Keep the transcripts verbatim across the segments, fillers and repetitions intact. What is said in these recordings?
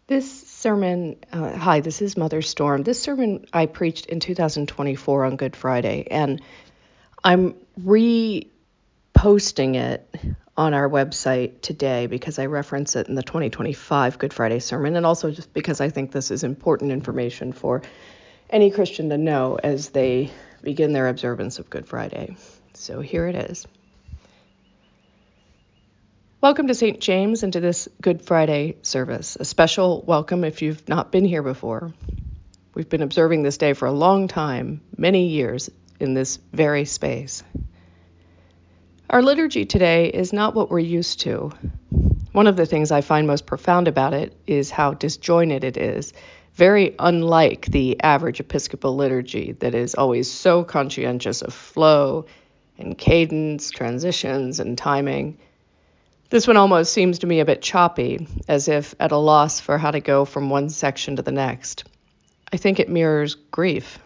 This sermon, uh, hi, this is Mother Storm. This sermon I preached in two thousand twenty-four on Good Friday, and I'm reposting it on our website today because I reference it in the twenty twenty-five Good Friday sermon, and also just because I think this is important information for any Christian to know as they begin their observance of Good Friday. So here it is. Welcome to Saint James and to this Good Friday service. A special welcome if you've not been here before. We've been observing this day for a long time, many years, in this very space. Our liturgy today is not what we're used to. One of the things I find most profound about it is how disjointed it is, very unlike the average Episcopal liturgy that is always so conscientious of flow and cadence, transitions, and timing. This one almost seems to me a bit choppy, as if at a loss for how to go from one section to the next. I think it mirrors grief.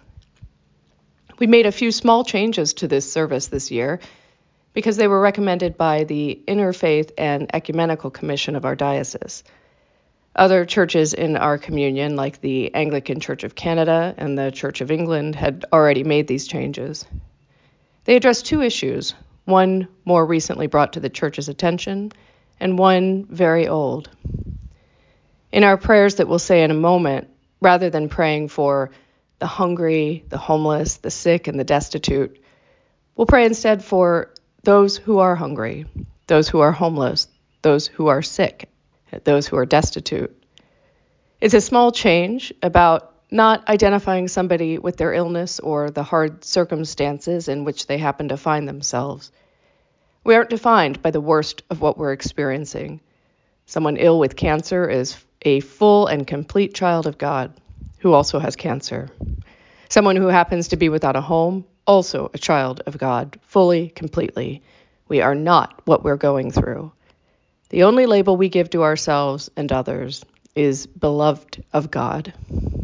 We made a few small changes to this service this year because they were recommended by the Interfaith and Ecumenical Commission of our diocese. Other churches in our communion, like the Anglican Church of Canada and the Church of England, had already made these changes. They address two issues, one more recently brought to the Church's attention, and one very old. In our prayers that we'll say in a moment, rather than praying for the hungry, the homeless, the sick, and the destitute, we'll pray instead for those who are hungry, those who are homeless, those who are sick, those who are destitute. It's a small change about not identifying somebody with their illness or the hard circumstances in which they happen to find themselves. We aren't defined by the worst of what we're experiencing. Someone ill with cancer is a full and complete child of God who also has cancer. Someone who happens to be without a home, also a child of God, fully, completely. We are not what we're going through. The only label we give to ourselves and others is beloved of God.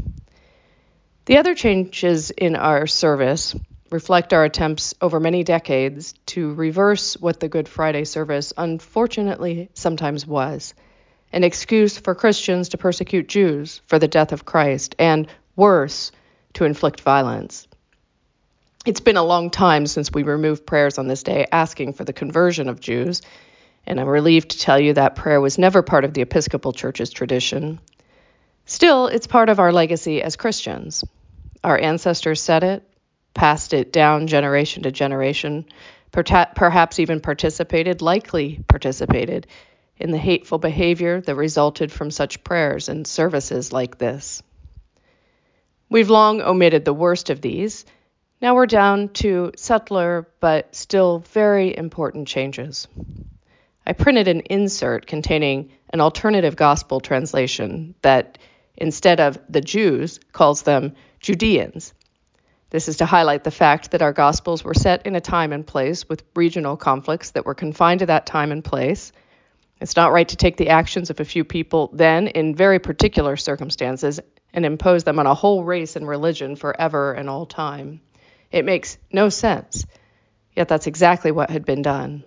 The other changes in our service reflect our attempts over many decades to reverse what the Good Friday service unfortunately sometimes was, an excuse for Christians to persecute Jews for the death of Christ, and worse, to inflict violence. It's been a long time since we removed prayers on this day asking for the conversion of Jews, and I'm relieved to tell you that prayer was never part of the Episcopal Church's tradition. Still, it's part of our legacy as Christians. Our ancestors said it, passed it down generation to generation, perhaps even participated, likely participated, in the hateful behavior that resulted from such prayers and services like this. We've long omitted the worst of these. Now we're down to subtler but still very important changes. I printed an insert containing an alternative gospel translation that, instead of the Jews, calls them Judeans. This is to highlight the fact that our Gospels were set in a time and place with regional conflicts that were confined to that time and place. It's not right to take the actions of a few people then, in very particular circumstances, and impose them on a whole race and religion forever and all time. It makes no sense, yet that's exactly what had been done.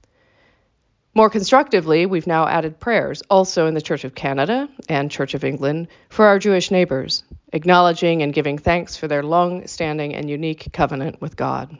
More constructively, we've now added prayers, also in the Church of Canada and Church of England, for our Jewish neighbors, acknowledging and giving thanks for their long-standing and unique covenant with God.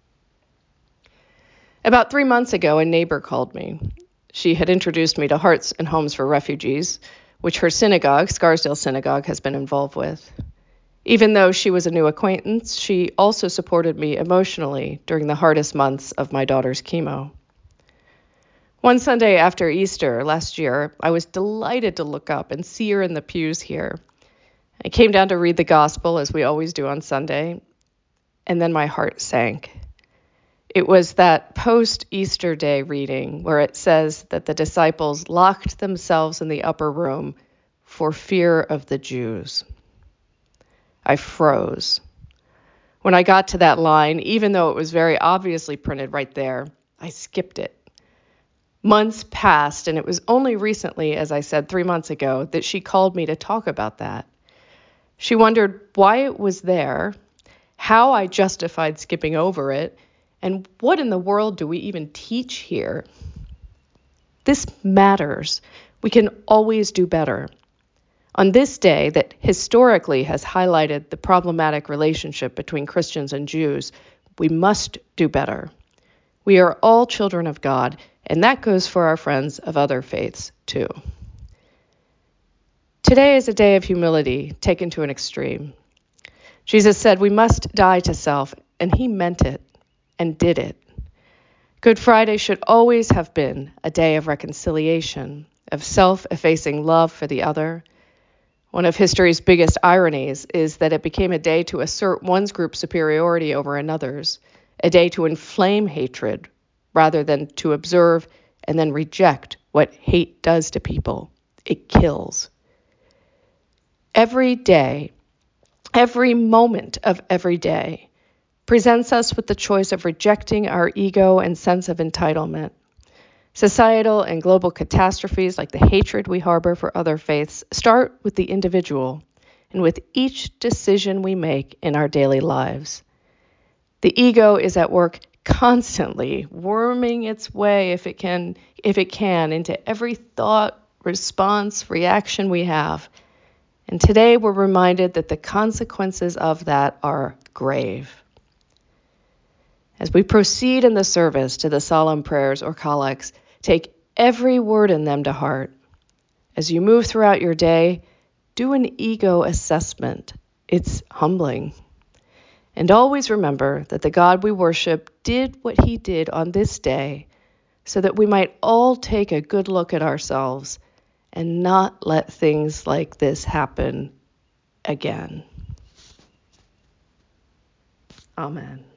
About three months ago, a neighbor called me. She had introduced me to Hearts and Homes for Refugees, which her synagogue, Scarsdale Synagogue, has been involved with. Even though she was a new acquaintance, she also supported me emotionally during the hardest months of my daughter's chemo. One Sunday after Easter last year, I was delighted to look up and see her in the pews here. I came down to read the gospel, as we always do on Sunday, and then my heart sank. It was that post-Easter Day reading where it says that the disciples locked themselves in the upper room for fear of the Jews. I froze. When I got to that line, even though it was very obviously printed right there, I skipped it. Months passed, and it was only recently, as I said three months ago, that she called me to talk about that. She wondered why it was there, how I justified skipping over it, and what in the world do we even teach here? This matters. We can always do better. On this day that historically has highlighted the problematic relationship between Christians and Jews, we must do better. We are all children of God, and that goes for our friends of other faiths too. Today is a day of humility taken to an extreme. Jesus said we must die to self, and he meant it and did it. Good Friday should always have been a day of reconciliation, of self-effacing love for the other. One of history's biggest ironies is that it became a day to assert one's group's superiority over another's, a day to inflame hatred rather than to observe and then reject what hate does to people. It kills. Every day, every moment of every day presents us with the choice of rejecting our ego and sense of entitlement. Societal and global catastrophes like the hatred we harbor for other faiths start with the individual and with each decision we make in our daily lives. The ego is at work constantly, worming its way, if it can, if it can, into every thought, response, reaction we have. And today we're reminded that the consequences of that are grave. As we proceed in the service to the solemn prayers or collects, take every word in them to heart. As you move throughout your day, do an ego assessment. It's humbling. And always remember that the God we worship did what he did on this day so that we might all take a good look at ourselves and not let things like this happen again. Amen.